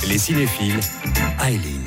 Les cinéphiles, Aileen.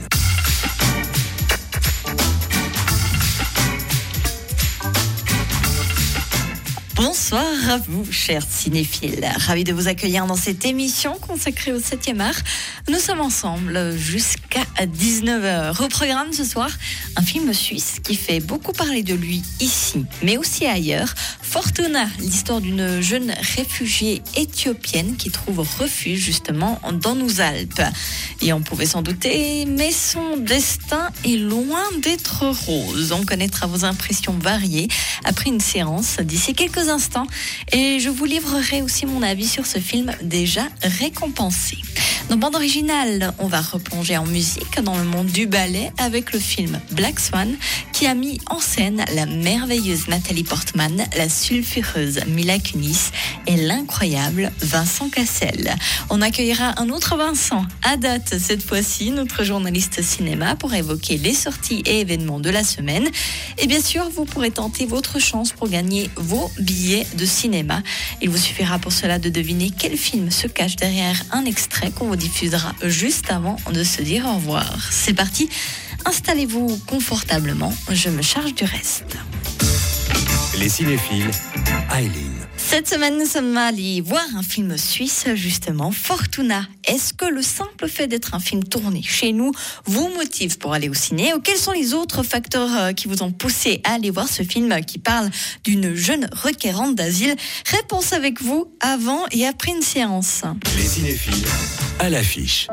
Bonsoir à vous, chers cinéphiles. Ravi de vous accueillir dans cette émission consacrée au 7e art. Nous sommes ensemble jusqu'à 19h. Au programme ce soir, un film suisse qui fait beaucoup parler de lui ici, mais aussi ailleurs. Fortuna, l'histoire d'une jeune réfugiée éthiopienne qui trouve refuge justement dans nos Alpes. Et on pouvait s'en douter, mais son destin est loin d'être rose. On connaîtra vos impressions variées après une séance d'ici quelques instants. Et je vous livrerai aussi mon avis sur ce film déjà récompensé. Dans bande originale, on va replonger en musique dans le monde du ballet avec le film Black Swan qui a mis en scène la merveilleuse Nathalie Portman, la sulfureuse Mila Kunis et l'incroyable Vincent Cassel. On accueillera un autre Vincent, à date cette fois-ci, notre journaliste cinéma, pour évoquer les sorties et événements de la semaine. Et bien sûr, vous pourrez tenter votre chance pour gagner vos billets de cinéma. Il vous suffira pour cela de deviner quel film se cache derrière un extrait qu'on vous diffusera juste avant de se dire au revoir. C'est parti, installez-vous confortablement, je me charge du reste. Les cinéphiles, Aileen. Cette semaine, nous sommes allés voir un film suisse, justement, Fortuna. Est-ce que le simple fait d'être un film tourné chez nous vous motive pour aller au ciné? Ou quels sont les autres facteurs qui vous ont poussé à aller voir ce film qui parle d'une jeune requérante d'asile? Réponse avec vous avant et après une séance. Les cinéphiles, à l'affiche.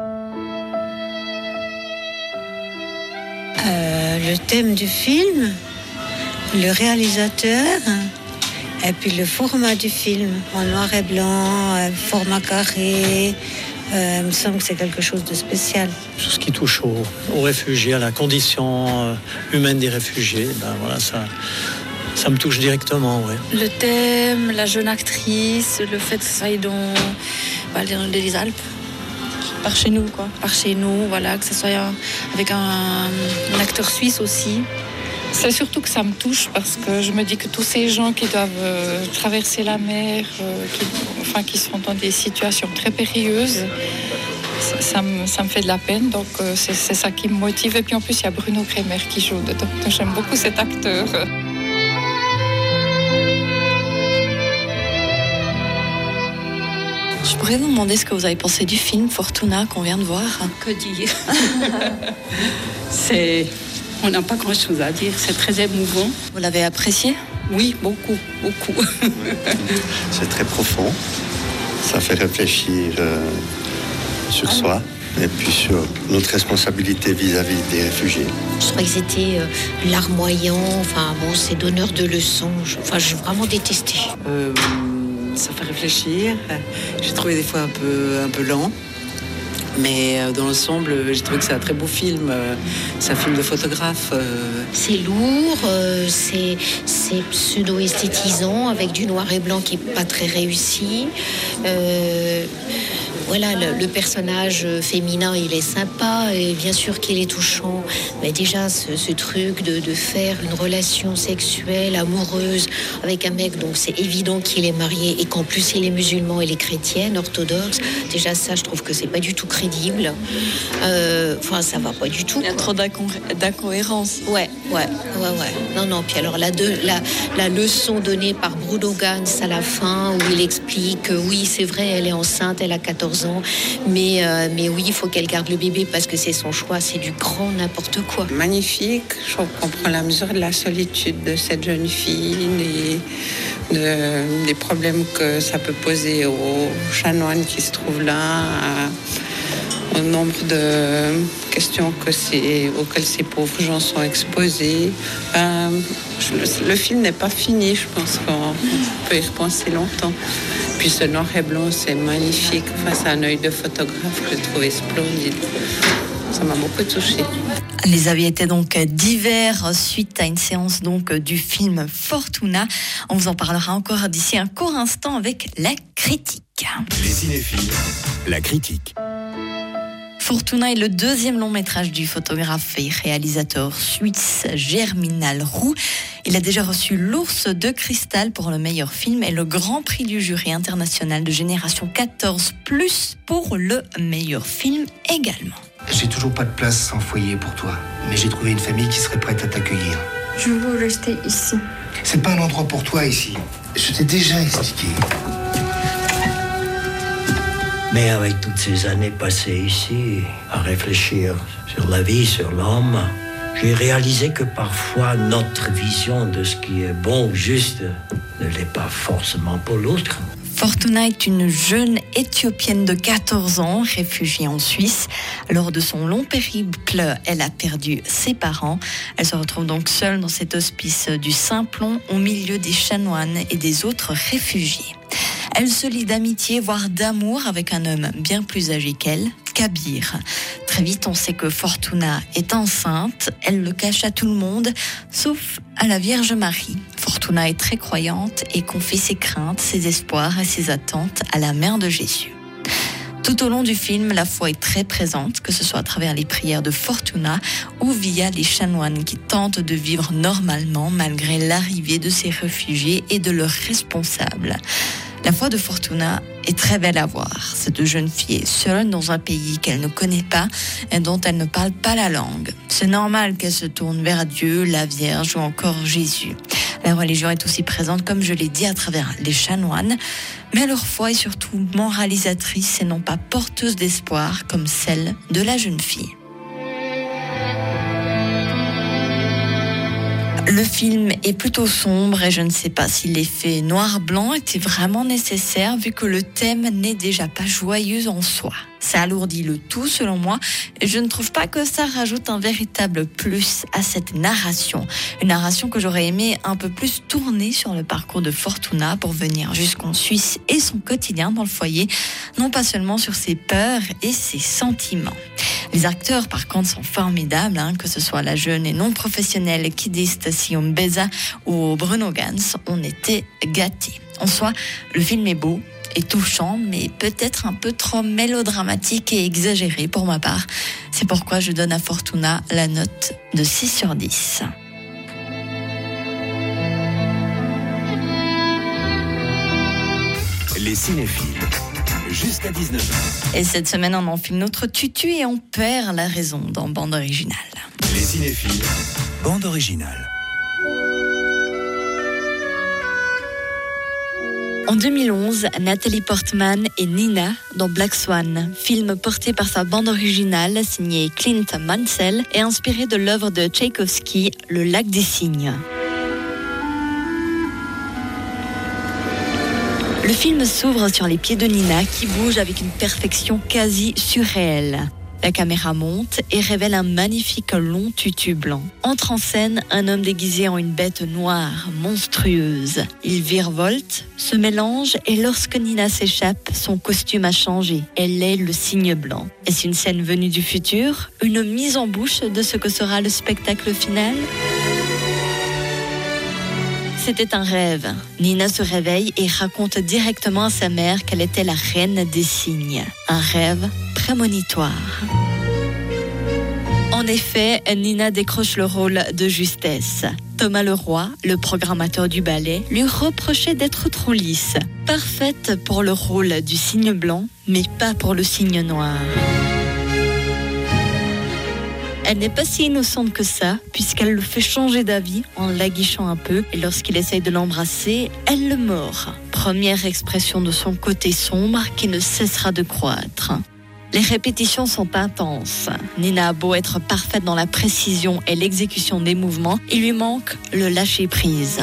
Le thème du film, le réalisateur, et puis le format du film, en noir et blanc, format carré, il me semble que c'est quelque chose de spécial. Tout ce qui touche aux réfugiés, à la condition humaine des réfugiés, voilà, ça me touche directement. Ouais. Le thème, la jeune actrice, le fait que ça aille dans les Alpes. Par chez nous, quoi. Par chez nous, voilà, que ce soit avec un acteur suisse aussi. C'est surtout que ça me touche parce que je me dis que tous ces gens qui doivent traverser la mer, qui sont dans des situations très périlleuses, ça me fait de la peine. Donc c'est ça qui me motive. Et puis en plus, il y a Bruno Kremer qui joue dedans. Donc j'aime beaucoup cet acteur. Je pourrais vous demander ce que vous avez pensé du film Fortuna qu'on vient de voir. Que dire? On n'a pas grand-chose à dire, c'est très émouvant. Vous l'avez apprécié? Oui, beaucoup, beaucoup. C'est très profond, ça fait réfléchir sur soi et puis sur notre responsabilité vis-à-vis des réfugiés. Je trouvais que c'était larmoyant, c'est donneur de leçons. J'ai vraiment détesté. Ça fait réfléchir. J'ai trouvé des fois un peu lent. Mais dans l'ensemble, j'ai trouvé que c'est un très beau film. C'est un film de photographe. C'est lourd, c'est pseudo-esthétisant, avec du noir et blanc qui n'est pas très réussi. Le personnage féminin, il est sympa, et bien sûr qu'il est touchant. Mais déjà, ce truc de faire une relation sexuelle, amoureuse, avec un mec dont c'est évident qu'il est marié, et qu'en plus il est musulman, il est chrétien, orthodoxe. Déjà ça, je trouve que c'est pas du tout crédible. Ça va pas du tout. Il y a trop d'incohérence. Ouais. Non. Puis alors la leçon donnée par Bruno Gans à la fin, où il explique que oui, c'est vrai, elle est enceinte, elle a 14 ans, mais oui, il faut qu'elle garde le bébé parce que c'est son choix. C'est du grand n'importe quoi. Magnifique. Je trouve qu'on prend la mesure de la solitude de cette jeune fille et des problèmes que ça peut poser aux chanoines qui se trouvent là, au nombre de questions auxquelles ces pauvres gens sont exposés. Le film n'est pas fini, je pense qu'on peut y repenser longtemps. Puis ce noir et blanc, c'est magnifique. C'est un œil de photographe que j'ai trouvé splendide. Ça m'a beaucoup touchée. Les avis étaient donc divers suite à une séance donc du film Fortuna. On vous en parlera encore d'ici un court instant avec la critique. Les cinéphiles, la critique. Fortuna est le deuxième long métrage du photographe et réalisateur suisse Germinal Roux. Il a déjà reçu l'Ours de Cristal pour le meilleur film et le Grand Prix du jury international de génération 14+, pour le meilleur film également. J'ai toujours pas de place en foyer pour toi, mais j'ai trouvé une famille qui serait prête à t'accueillir. Je veux rester ici. C'est pas un endroit pour toi ici. Je t'ai déjà expliqué. Mais avec toutes ces années passées ici, à réfléchir sur la vie, sur l'homme, j'ai réalisé que parfois notre vision de ce qui est bon ou juste ne l'est pas forcément pour l'autre. Fortuna est une jeune Éthiopienne de 14 ans, réfugiée en Suisse. Lors de son long périple, elle a perdu ses parents. Elle se retrouve donc seule dans cet hospice du Simplon, au milieu des chanoines et des autres réfugiés. Elle se lie d'amitié, voire d'amour, avec un homme bien plus âgé qu'elle, Kabir. Très vite, on sait que Fortuna est enceinte. Elle le cache à tout le monde, sauf à la Vierge Marie. Fortuna est très croyante et confie ses craintes, ses espoirs et ses attentes à la mère de Jésus. Tout au long du film, la foi est très présente, que ce soit à travers les prières de Fortuna ou via les chanoines qui tentent de vivre normalement malgré l'arrivée de ces réfugiés et de leurs responsables. La foi de Fortuna est très belle à voir. Cette jeune fille est seule dans un pays qu'elle ne connaît pas et dont elle ne parle pas la langue. C'est normal qu'elle se tourne vers Dieu, la Vierge ou encore Jésus. La religion est aussi présente, comme je l'ai dit, à travers les chanoines, mais leur foi est surtout moralisatrice et non pas porteuse d'espoir comme celle de la jeune fille. Le film est plutôt sombre et je ne sais pas si l'effet noir-blanc était vraiment nécessaire vu que le thème n'est déjà pas joyeux en soi. Ça alourdit le tout selon moi et je ne trouve pas que ça rajoute un véritable plus à cette narration. Une narration que j'aurais aimé un peu plus tourner sur le parcours de Fortuna pour venir jusqu'en Suisse et son quotidien dans le foyer, non pas seulement sur ses peurs et ses sentiments. Les acteurs, par contre, sont formidables, que ce soit la jeune et non professionnelle kidiste Sion Beza ou Bruno Ganz, on était gâtés. En soi, le film est beau et touchant, mais peut-être un peu trop mélodramatique et exagéré pour ma part. C'est pourquoi je donne à Fortuna la note de 6/10. Les cinéphiles. Jusqu'à 19h. Et cette semaine, on enfile notre tutu et on perd la raison dans Bande Originale. Les cinéphiles. Bande Originale. En 2011, Nathalie Portman et Nina dans Black Swan, film porté par sa bande originale signée Clint Mansell et inspiré de l'œuvre de Tchaïkovski, Le Lac des Cygnes. Le film s'ouvre sur les pieds de Nina qui bouge avec une perfection quasi surréelle. La caméra monte et révèle un magnifique long tutu blanc. Entre en scène un homme déguisé en une bête noire, monstrueuse. Il virevolte, se mélange et lorsque Nina s'échappe, son costume a changé. Elle est le cygne blanc. Est-ce une scène venue du futur? Une mise en bouche de ce que sera le spectacle final? C'était un rêve. Nina se réveille et raconte directement à sa mère qu'elle était la reine des cygnes. Un rêve prémonitoire. En effet, Nina décroche le rôle de justesse. Thomas Leroy, le programmateur du ballet, lui reprochait d'être trop lisse. Parfaite pour le rôle du cygne blanc, mais pas pour le cygne noir. Elle n'est pas si innocente que ça, puisqu'elle le fait changer d'avis en l'aguichant un peu. Et lorsqu'il essaye de l'embrasser, elle le mord. Première expression de son côté sombre qui ne cessera de croître. Les répétitions sont intenses. Nina a beau être parfaite dans la précision et l'exécution des mouvements, il lui manque le lâcher-prise.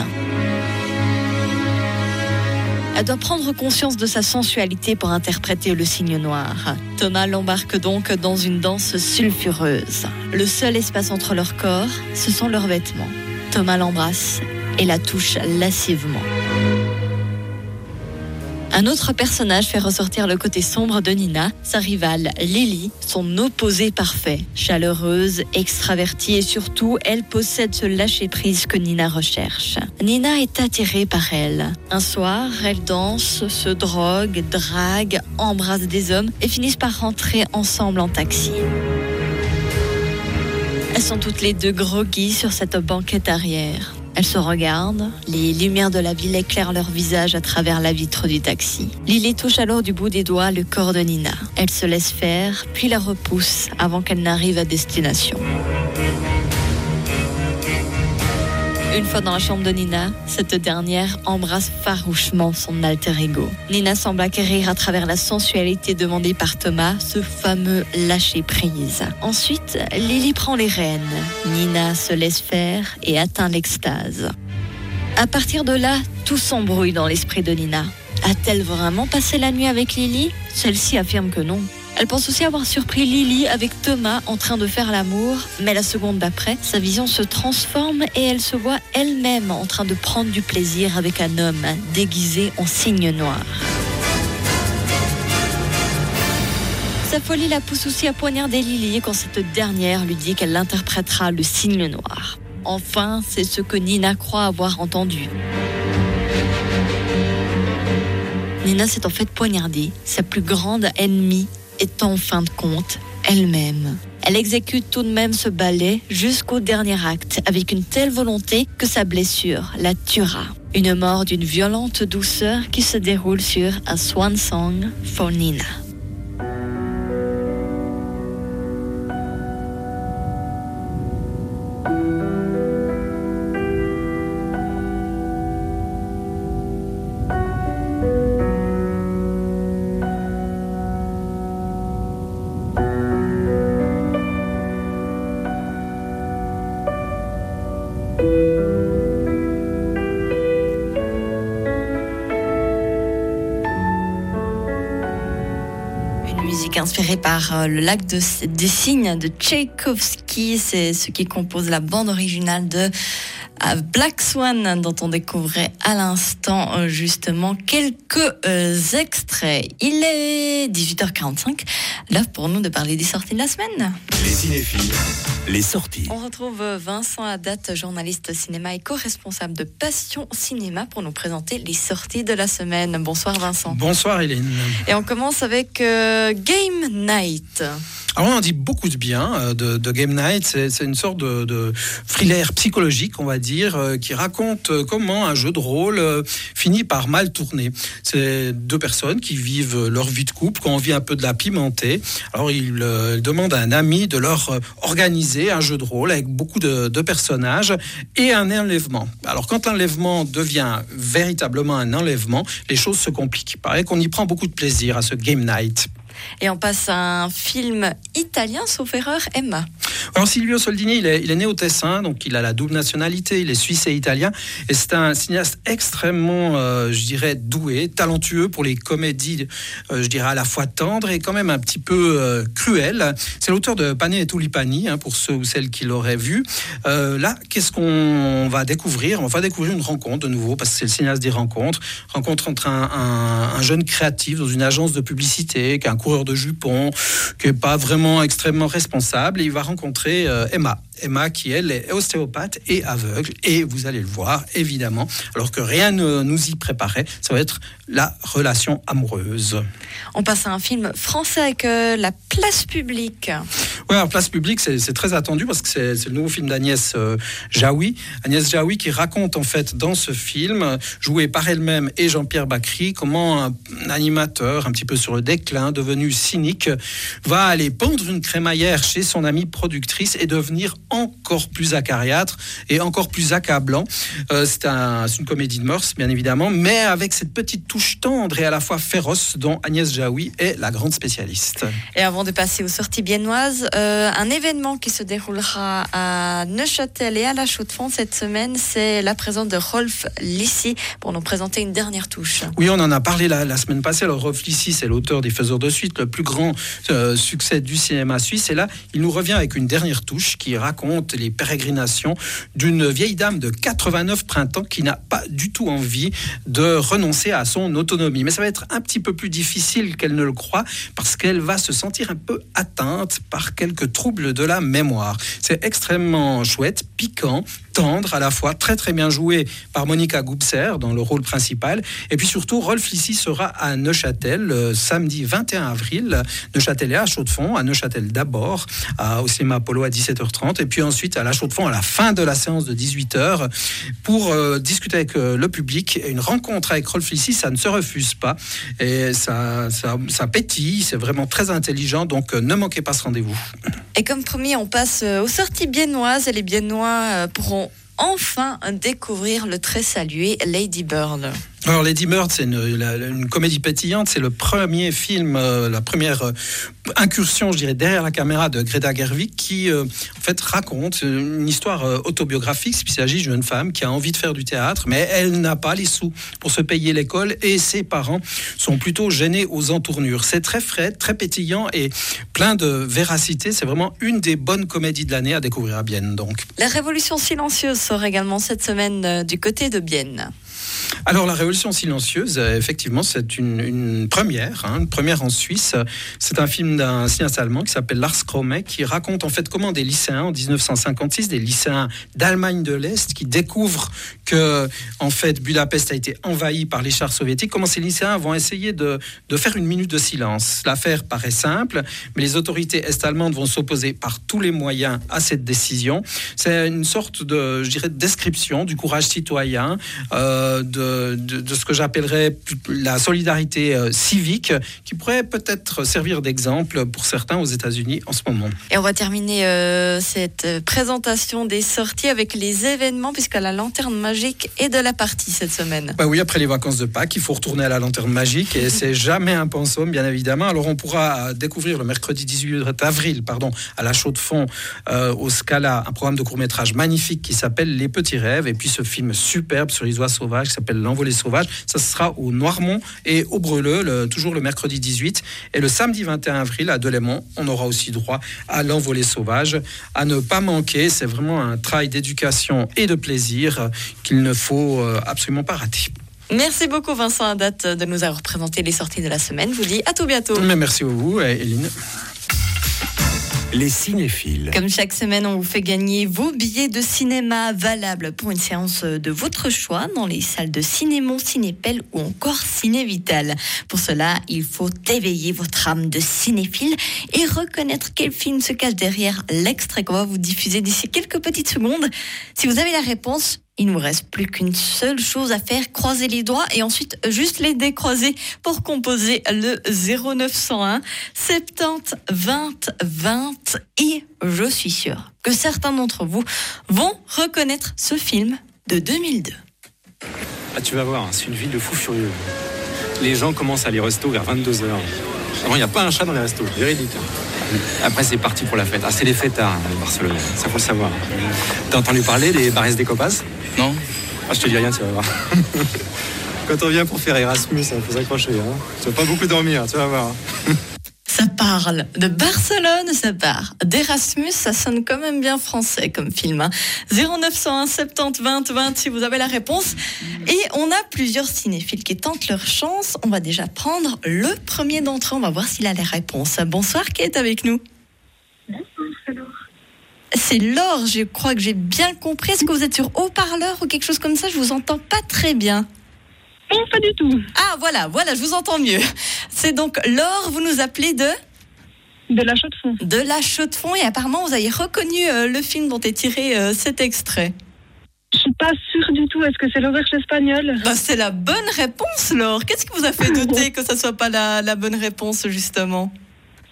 Elle doit prendre conscience de sa sensualité pour interpréter le cygne noir. Thomas l'embarque donc dans une danse sulfureuse. Le seul espace entre leurs corps, ce sont leurs vêtements. Thomas l'embrasse et la touche lascivement. Un autre personnage fait ressortir le côté sombre de Nina, sa rivale Lily, son opposé parfait. Chaleureuse, extravertie et surtout, elle possède ce lâcher-prise que Nina recherche. Nina est attirée par elle. Un soir, elle danse, se drogue, drague, embrasse des hommes et finissent par rentrer ensemble en taxi. Elles sont toutes les deux groggy sur cette banquette arrière. Elles se regardent, les lumières de la ville éclairent leur visage à travers la vitre du taxi. Lily touche alors du bout des doigts le corps de Nina. Elle se laisse faire, puis la repousse avant qu'elle n'arrive à destination. Une fois dans la chambre de Nina, cette dernière embrasse farouchement son alter ego. Nina semble acquérir à travers la sensualité demandée par Thomas ce fameux lâcher-prise. Ensuite, Lily prend les rênes. Nina se laisse faire et atteint l'extase. À partir de là, tout s'embrouille dans l'esprit de Nina. A-t-elle vraiment passé la nuit avec Lily ? Celle-ci affirme que non. Elle pense aussi avoir surpris Lily avec Thomas en train de faire l'amour, mais la seconde d'après, sa vision se transforme et elle se voit elle-même en train de prendre du plaisir avec un homme déguisé en cygne noir. Sa folie la pousse aussi à poignarder Lily quand cette dernière lui dit qu'elle interprétera le cygne noir. Enfin, c'est ce que Nina croit avoir entendu. Nina s'est en fait poignardée, sa plus grande ennemie est en fin de compte elle-même. Elle exécute tout de même ce ballet jusqu'au dernier acte avec une telle volonté que sa blessure la tuera. Une mort d'une violente douceur qui se déroule sur A Swan Song for Nina. Inspiré par le lac des cygnes de Tchaïkovski, c'est ce qui compose la bande originale de Black Swan dont on découvrait à l'instant justement quelques extraits. Il est 18h45, l'heure pour nous de parler des sorties de la semaine. Les cinéphiles, les sorties. On retrouve Vincent Haddad, journaliste cinéma et co-responsable de Passion Cinéma pour nous présenter les sorties de la semaine. Bonsoir Vincent. Bonsoir Hélène. Et on commence avec Game Night. Alors on en dit beaucoup de bien de Game Night, c'est une sorte de thriller psychologique, on va dire, qui raconte comment un jeu de rôle finit par mal tourner. C'est deux personnes qui vivent leur vie de couple, qui ont envie un peu de la pimenter. Alors ils demandent à un ami de leur organiser un jeu de rôle avec beaucoup de personnages et un enlèvement. Alors quand l'enlèvement devient véritablement un enlèvement, les choses se compliquent. Il paraît qu'on y prend beaucoup de plaisir à ce Game Night. Et on passe à un film italien, sauf erreur, Emma. Alors Silvio Soldini, il est né au Tessin, donc il a la double nationalité, il est suisse et italien, et c'est un cinéaste extrêmement, je dirais, doué, talentueux pour les comédies, je dirais à la fois tendres et quand même un petit peu cruelles. C'est l'auteur de Pane et Tulipani, pour ceux ou celles qui l'auraient vu. Là, qu'est-ce qu'on va découvrir ? On va découvrir une rencontre de nouveau, parce que c'est le cinéaste des rencontre entre un jeune créatif dans une agence de publicité, qui est un coureur de jupons, qui n'est pas vraiment extrêmement responsable, et il va rencontrer Emma qui elle est ostéopathe et aveugle, et vous allez le voir évidemment, alors que rien ne nous y préparait, ça va être la relation amoureuse. On passe à un film français avec La Place Publique. Oui, alors Place Publique, c'est très attendu parce que c'est le nouveau film d'Agnès Jaoui. Agnès Jaoui qui raconte en fait dans ce film, joué par elle-même et Jean-Pierre Bacry, comment un animateur un petit peu sur le déclin, devenu cynique, va aller pendre une crémaillère chez son amie productrice et devenir encore plus acariâtre et encore plus accablant. C'est une comédie de mœurs, bien évidemment, mais avec cette petite touche tendre et à la fois féroce dont Agnès Jaoui est la grande spécialiste. Et avant de passer aux sorties viennoises, un événement qui se déroulera à Neuchâtel et à La Chaux-de-Fonds cette semaine. C'est la présence de Rolf Lissi pour nous présenter une dernière touche. Oui, on en a parlé la semaine passée. Alors, Rolf Lissi, c'est l'auteur des Faiseurs de Suite, le plus grand succès du cinéma suisse. Et là, il nous revient avec une dernière touche qui raconte les pérégrinations d'une vieille dame de 89 printemps qui n'a pas du tout envie de renoncer à son autonomie. Mais ça va être un petit peu plus difficile qu'elle ne le croit parce qu'elle va se sentir un peu atteinte par quelques troubles de la mémoire. C'est extrêmement chouette, piquant, tendre à la fois, très très bien joué par Monica Gubser dans le rôle principal. Et puis surtout, Rolf Lissi sera à Neuchâtel samedi 21 avril. Neuchâtel et à Chaux-de-Fonds. À Neuchâtel d'abord, au cinéma Apollo à 17h30. Et puis ensuite à La Chaux-de-Fonds à la fin de la séance de 18h pour discuter avec le public. Une rencontre avec Rolf Lissi, ça ne se refuse pas. Et ça pétille, c'est vraiment très intelligent. Donc ne manquez pas ce rendez-vous. Et comme promis, on passe aux sorties biennoises. Et les Biennois pourront enfin découvrir le très salué Lady Bird. Alors Lady Bird, c'est une comédie pétillante, c'est le premier film, la première incursion, je dirais, derrière la caméra de Greta Gerwig qui, en fait, raconte une histoire autobiographique, puisqu'il s'agit d'une jeune femme qui a envie de faire du théâtre, mais elle n'a pas les sous pour se payer l'école et ses parents sont plutôt gênés aux entournures. C'est très frais, très pétillant et plein de véracité. C'est vraiment une des bonnes comédies de l'année à découvrir à Bienne, donc. La Révolution silencieuse sort également cette semaine du côté de Bienne. Alors la Révolution silencieuse, effectivement, c'est une première en Suisse. C'est un film d'un cinéaste allemand qui s'appelle Lars Kromme, qui raconte en fait comment des lycéens en 1956, des lycéens d'Allemagne de l'Est, qui découvrent que en fait Budapest a été envahi par les chars soviétiques, comment ces lycéens vont essayer de faire une minute de silence. L'affaire paraît simple, mais les autorités est-allemandes vont s'opposer par tous les moyens à cette décision. C'est une sorte de, je dirais, description du courage citoyen, de ce que j'appellerais la solidarité civique, qui pourrait peut-être servir d'exemple pour certains aux États-Unis en ce moment. Et on va terminer cette présentation des sorties avec les événements, puisqu'à la Lanterne Magique est de la partie cette semaine. Bah oui, après les vacances de Pâques, il faut retourner à la Lanterne Magique et c'est jamais un pensum, bien évidemment. Alors on pourra découvrir le mercredi 18 avril, à la Chaux-de-Fonds, au Scala, un programme de court-métrage magnifique qui s'appelle Les Petits Rêves, et puis ce film superbe sur les oies sauvages qui s'appelle L'Envolée sauvage. Ça sera au Noirmont et au Breleux, toujours le mercredi 18. Et le samedi 21 avril à Delémont, on aura aussi droit à L'Envolée sauvage. À ne pas manquer, c'est vraiment un travail d'éducation et de plaisir qu'il ne faut absolument pas rater. Merci beaucoup Vincent Haddad de nous avoir présenté les sorties de la semaine. Je vous dis à tout bientôt. Mais merci à vous, Eline. Les cinéphiles. Comme chaque semaine, on vous fait gagner vos billets de cinéma valables pour une séance de votre choix dans les salles de Cinémon, Cinépel ou encore Cinévital. Pour cela, il faut éveiller votre âme de cinéphile et reconnaître quel film se cache derrière l'extrait qu'on va vous diffuser d'ici quelques petites secondes. Si vous avez la réponse, il ne nous reste plus qu'une seule chose à faire, croiser les doigts et ensuite juste les décroiser pour composer le 0901 70 20 20 et je suis sûre que certains d'entre vous vont reconnaître ce film de 2002. Ah, tu vas voir, c'est une ville de fous furieux. Les gens commencent à aller resto vers 22h. Il n'y a pas un chat dans les restos, véridique. Après, c'est parti pour la fête. Ah, c'est les fêtards, à Barcelone, ça faut le savoir. T'as entendu parler des Bares des Copas ? Non. Ah, je te dis rien, tu vas voir. Quand on vient pour faire Erasmus, il faut s'accrocher. Tu vas pas beaucoup dormir, tu vas voir. Ça parle de Barcelone, ça part d'Erasmus, ça sonne quand même bien français comme film. 0901 70 20 20 si vous avez la réponse. Et on a plusieurs cinéphiles qui tentent leur chance. On va déjà prendre le premier d'entre eux. On va voir s'il a les réponses. Bonsoir, qui est avec nous ? Bonsoir, c'est Laure. C'est Laure, je crois que j'ai bien compris. Est-ce que vous êtes sur haut-parleur ou quelque chose comme ça ? Je vous entends pas très bien. Non, pas du tout. Ah, voilà, je vous entends mieux. C'est donc Laure, vous nous appelez de La Chaux-de-Fonds. De La Chaux-de-Fonds, et apparemment vous avez reconnu le film dont est tiré cet extrait. Je suis pas sûre du tout. Est-ce que c'est l'auberge espagnole ? C'est la bonne réponse, Laure. Qu'est-ce qui vous a fait douter que ça soit pas la bonne réponse, justement ?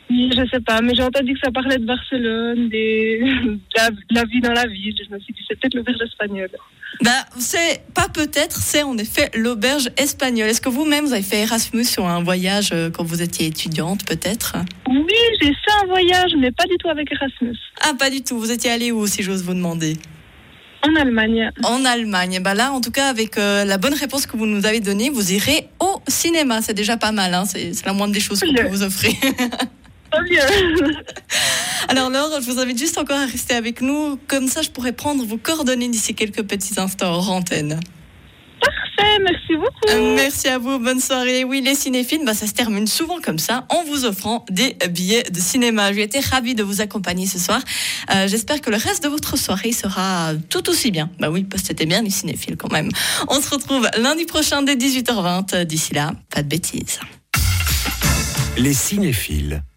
Oui, je sais pas, mais j'ai entendu que ça parlait de Barcelone, de la vie dans la ville. Je me suis dit, c'est peut-être l'auberge espagnole. C'est pas peut-être, c'est en effet l'auberge espagnole. Est-ce que vous-même, vous avez fait Erasmus sur un voyage quand vous étiez étudiante, peut-être ? Oui, j'ai fait un voyage, mais pas du tout avec Erasmus. Ah, pas du tout. Vous étiez allé où, si j'ose vous demander ? En Allemagne. En Allemagne. Là, en tout cas, avec la bonne réponse que vous nous avez donnée, vous irez au cinéma. C'est déjà pas mal, hein. C'est la moindre des choses qu'on peut vous offrir. Alors Laure, je vous invite juste encore à rester avec nous, comme ça je pourrai prendre vos coordonnées d'ici quelques petits instants hors antenne. Parfait, merci beaucoup. Merci à vous, bonne soirée. Oui, les cinéphiles, ça se termine souvent comme ça, en vous offrant des billets de cinéma. J'ai été ravie de vous accompagner ce soir. J'espère que le reste de votre soirée sera tout aussi bien. Oui, parce que c'était bien les cinéphiles quand même. On se retrouve lundi prochain dès 18h20. D'ici là, pas de bêtises. Les cinéphiles.